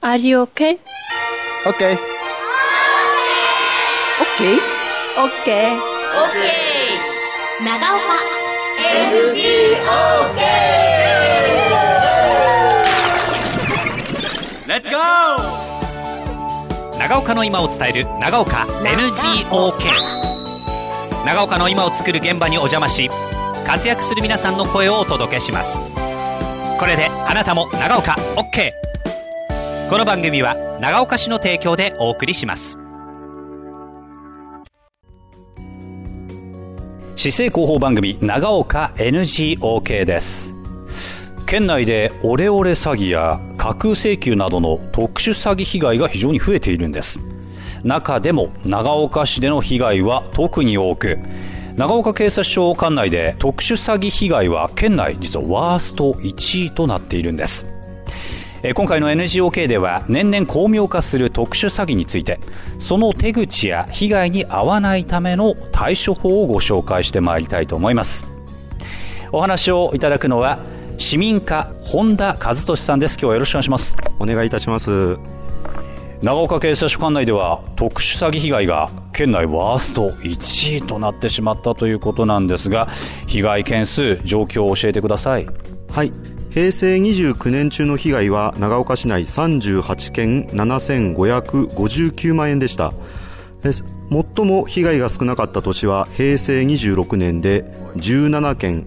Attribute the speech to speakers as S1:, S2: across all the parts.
S1: Are you okay?
S2: Okay.
S3: Okay.
S1: Okay.
S4: 長岡
S5: Let's go! 長岡の今を伝える長岡 NGOK。 長岡の今を作る現場にお邪魔し、活躍する皆さんの声をお届けします。これであなたも長岡 OK。 この番組は長岡市の提供でお送りします。市政広報番組長岡 NGOK です。県内でオレオレ詐欺や架空請求などの特殊詐欺被害が非常に増えているんです。中でも長岡市での被害は特に多く、長岡警察署管内で特殊詐欺被害は県内実はワースト1位となっているんです。今回の NGOK では年々巧妙化する特殊詐欺について、その手口や被害に遭わないための対処法をご紹介してまいりたいと思います。お話をいただくのは市民課本田和俊さんです。今日はよろしくお願いします。
S2: お願いいたします。
S5: 長岡警察署管内では特殊詐欺被害が県内ワースト1位となってしまったということなんですが、被害件数、状況を教えてください。
S2: はい。平成29年中の被害は長岡市内38件7559万円でした。最も被害が少なかった年は平成26年で17件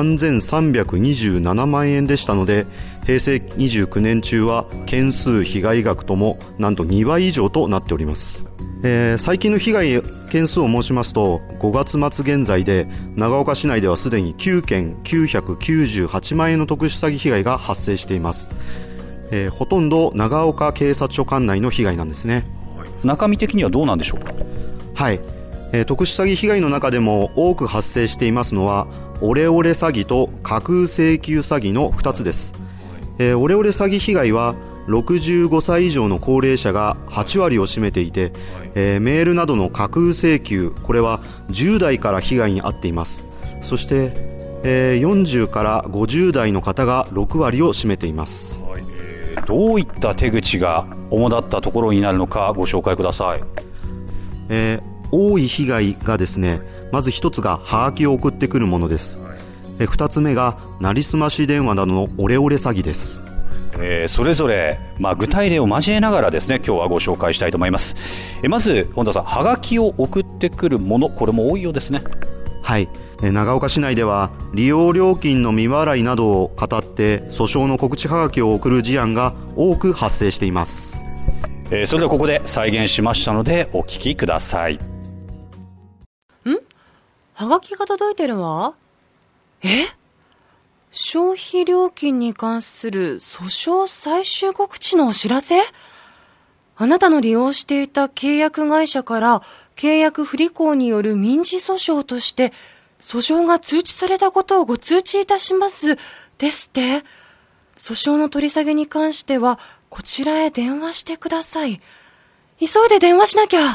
S2: 3327万円でしたので、平成29年中は件数被害額ともなんと2倍以上となっております。最近の被害件数を申しますと、5月末現在で長岡市内ではすでに9件998万円の特殊詐欺被害が発生しています。ほとんど長岡警察署管内の被害なんですね。
S5: 中身的にはどうなんでしょうか。
S2: はい。特殊詐欺被害の中でも多く発生していますのはオレオレ詐欺と架空請求詐欺の2つです。オレオレ詐欺被害は65歳以上の高齢者が8割を占めていて、メールなどの架空請求、これは10代から被害に遭っています。そして、40から50代の方が6割を占めています。
S5: どういった手口が主だったところになるのかご紹介ください。
S2: 多い被害がですね、まず一つがハガキを送ってくるものです。二つ目がなりすまし電話などのオレオレ詐欺です。
S5: それぞれ、具体例を交えながらですね、今日はご紹介したいと思います。まず本田さん、ハガキを送ってくるもの、これも多いようですね。
S2: はい。長岡市内では利用料金の未払いなどを語って訴訟の告知ハガキを送る事案が多く発生しています。
S5: それではここで再現しましたのでお聞きください。
S6: ハガキが届いてるわ。消費料金に関する訴訟最終告知のお知らせ？あなたの利用していた契約会社から契約不履行による民事訴訟として訴訟が通知されたことをご通知いたしますですって。訴訟の取り下げに関してはこちらへ電話してください。急いで電話しなきゃ。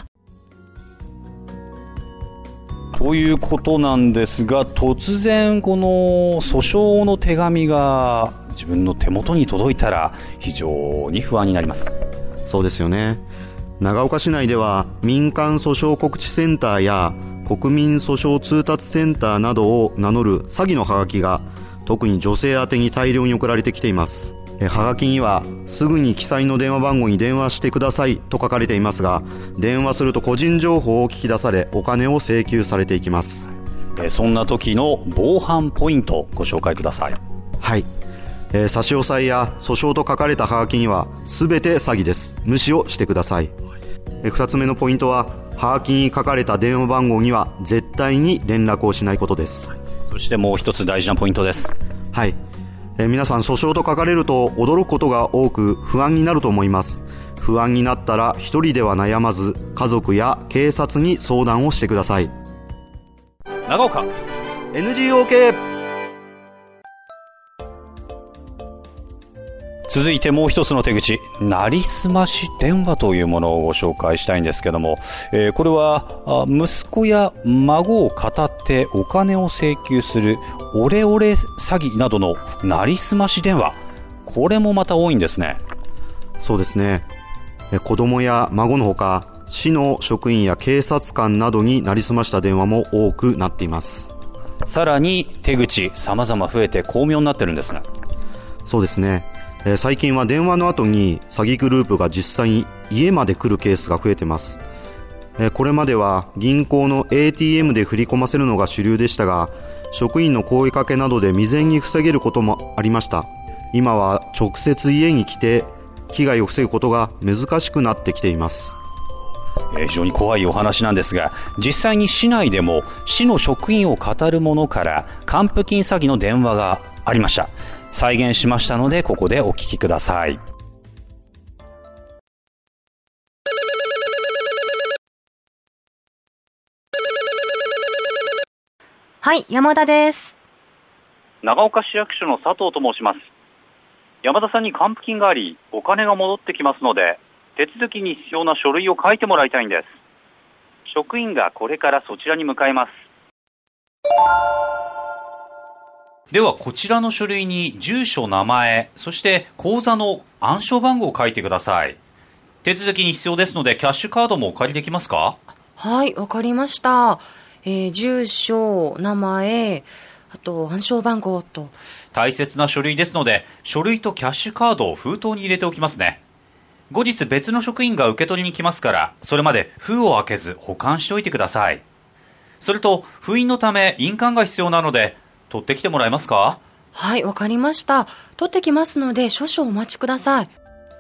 S5: ということなんですが、突然この訴訟の手紙が自分の手元に届いたら非常に不安になります。
S2: そうですよね。長岡市内では民間訴訟告知センターや国民訴訟通達センターなどを名乗る詐欺のハガキが特に女性宛てに大量に送られてきています。ハガキにはすぐに記載の電話番号に電話してくださいと書かれていますが、電話すると個人情報を聞き出されお金を請求されていきます。
S5: そんな時の防犯ポイントをご紹介ください。
S2: はい。差し押さえや訴訟と書かれたハガキには全て詐欺です。無視をしてください。2つ目のポイントはハガキに書かれた電話番号には絶対に連絡をしないことです。
S5: そしてもう一つ大事なポイントです。
S2: はい。皆さん訴訟と書かれると驚くことが多く不安になると思います。不安になったら一人では悩まず家族や警察に相談をしてください。
S5: 長岡
S2: NGOK。
S5: 続いてもう一つの手口、なりすまし電話というものをご紹介したいんですけども、これは息子や孫を語ってお金を請求するオレオレ詐欺などのなりすまし電話、これもまた多いんですね。
S2: そうですね。子供や孫のほか、市の職員や警察官などになりすました電話も多くなっています。
S5: さらに手口様々増えて巧妙になってるんですね。
S2: そうですね。最近は電話の後に詐欺グループが実際に家まで来るケースが増えてます。これまでは銀行の ATM で振り込ませるのが主流でしたが、職員の声かけなどで未然に防げることもありました。今は直接家に来て危害を防ぐことが難しくなってきています。
S5: 非常に怖いお話なんですが、実際に市内でも市の職員を語る者から還付金詐欺の電話がありました。再現しましたので、ここでお聞きください。
S6: はい、山田です。
S3: 長岡市役所の佐藤と申します。山田さんに還付金があり、お金が戻ってきますので、手続きに必要な書類を書いてもらいたいんです。職員がこれからそちらに向かいます。
S5: ではこちらの書類に住所、名前、そして口座の暗証番号を書いてください。手続きに必要ですのでキャッシュカードもお借りできますか？
S6: はい、わかりました。住所、名前、あと暗証番号と。
S5: 大切な書類ですので、書類とキャッシュカードを封筒に入れておきますね。後日別の職員が受け取りに来ますから、それまで封を開けず保管しておいてください。それと封印のため印鑑が必要なので取ってきてもらえますか？
S6: はい、わかりました。取ってきますので少々お待ちください。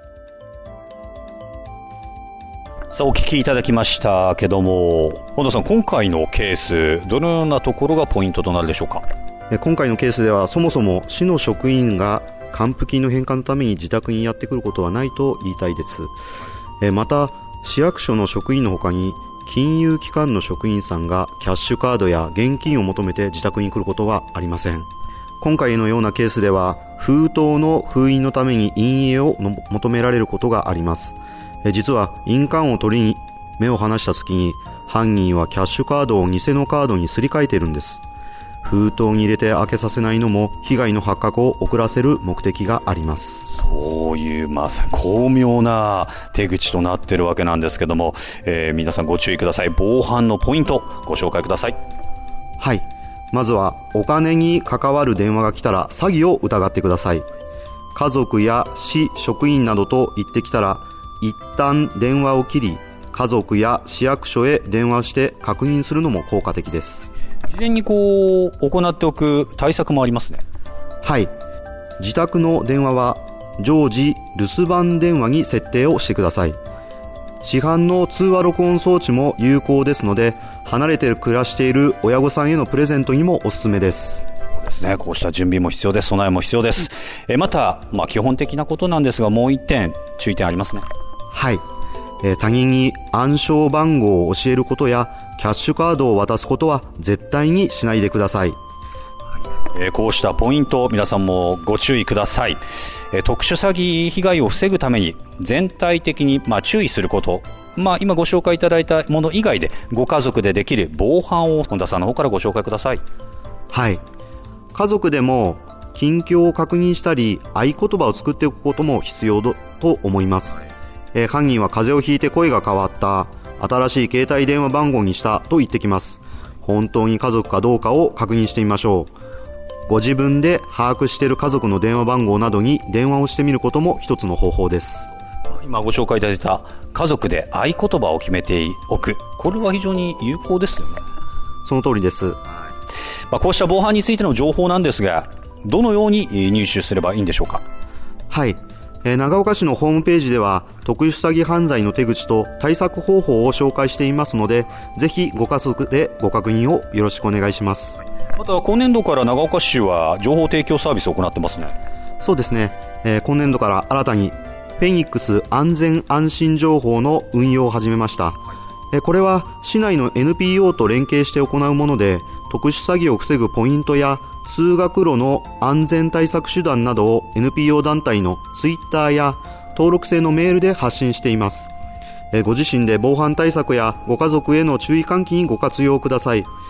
S5: さあお聞きいただきましたけども、本田さん、今回のケースどのようなところがポイントとなるでしょうか？
S2: 今回のケースではそもそも市の職員が還付金の返還のために自宅にやってくることはないと言いたいです。また市役所の職員の他に金融機関の職員さんがキャッシュカードや現金を求めて自宅に来ることはありません。今回のようなケースでは封筒の封印のために印影を求められることがあります。実は印鑑を取りに目を離した隙に犯人はキャッシュカードを偽のカードにすり替えているんです。封筒に入れて開けさせないのも被害の発覚を遅らせる目的があります。
S5: そういうまさに巧妙な手口となっているわけなんですけども、皆さんご注意ください。防犯のポイントご紹介ください。
S2: はい、まずはお金に関わる電話が来たら詐欺を疑ってください。家族や市職員などと言ってきたら一旦電話を切り、家族や市役所へ電話して確認するのも効果的です。
S5: 事前に行っておく対策もありますね。
S2: はい、自宅の電話は常時留守番電話に設定をしてください。市販の通話録音装置も有効ですので、離れて暮らしている親御さんへのプレゼントにもおすすめです。
S5: そうですね、こうした準備も必要です。備えも必要です。また、基本的なことなんですが、もう一点注意点ありますね。
S2: はい、他人に暗証番号を教えることやキャッシュカードを渡すことは絶対にしないでください。
S5: こうしたポイント皆さんもご注意ください。特殊詐欺被害を防ぐために全体的に注意すること、今ご紹介いただいたもの以外でご家族でできる防犯を本田さんの方からご紹介ください。
S2: はい、家族でも近況を確認したり合言葉を作っておくことも必要と思います。犯人は風邪をひいて声が変わった、新しい携帯電話番号にしたと言ってきます。本当に家族かどうかを確認してみましょう。ご自分で把握している家族の電話番号などに電話をしてみることも一つの方法です。
S5: 今ご紹介いただいた家族で合言葉を決めておく、これは非常に有効ですよね。
S2: その通りです。
S5: こうした防犯についての情報なんですが、どのように入手すればいいんでしょうか？
S2: はい、長岡市のホームページでは特殊詐欺犯罪の手口と対策方法を紹介していますので、ぜひご家族でご確認をよろしくお願いします。
S5: また今年度から長岡市は情報提供サービスを行ってますね。
S2: そうですね、今年度から新たにフェニックス安全安心情報の運用を始めました。これは市内の NPO と連携して行うもので、特殊詐欺を防ぐポイントや通学路の安全対策手段などを NPO 団体のツイッターや登録制のメールで発信しています。ご自身で防犯対策やご家族への注意喚起にご活用ください。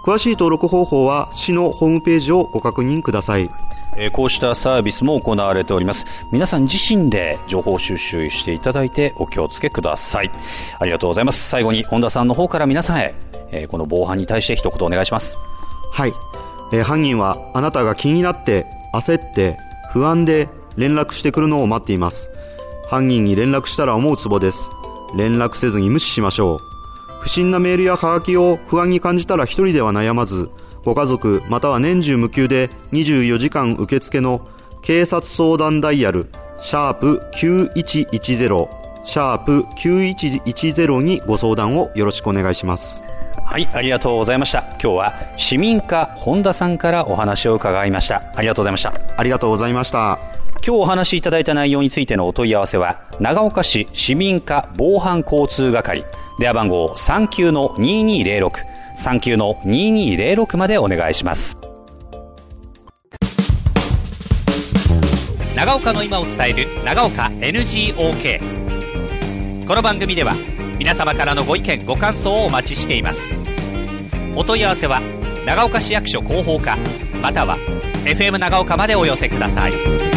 S2: 詳しい登録方法は市のホームページをご確認ください。
S5: こうしたサービスも行われております。皆さん自身で情報収集していただいてお気をつけください。ありがとうございます。最後に本田さんの方から皆さんへ、この防犯に対して一言お願いします。
S2: はい、犯人はあなたが気になって焦って不安で連絡してくるのを待っています。犯人に連絡したら思うツボです。連絡せずに無視しましょう。不審なメールやハガキを不安に感じたら一人では悩まず、ご家族または年中無休で24時間受付の警察相談ダイヤル#9110 #9110にご相談をよろしくお願いします。
S5: はい、ありがとうございました。今日は市民課本田さんからお話を伺いました。ありがとうございました。
S2: ありがとうございました。
S5: 今日お話しいただいた内容についてのお問い合わせは長岡市市民課防犯交通係、電話番号 39-2206 39-2206 までお願いします。長岡の今を伝える長岡 NGOK。 この番組では皆様からのご意見ご感想をお待ちしています。お問い合わせは長岡市役所広報課または FM 長岡までお寄せください。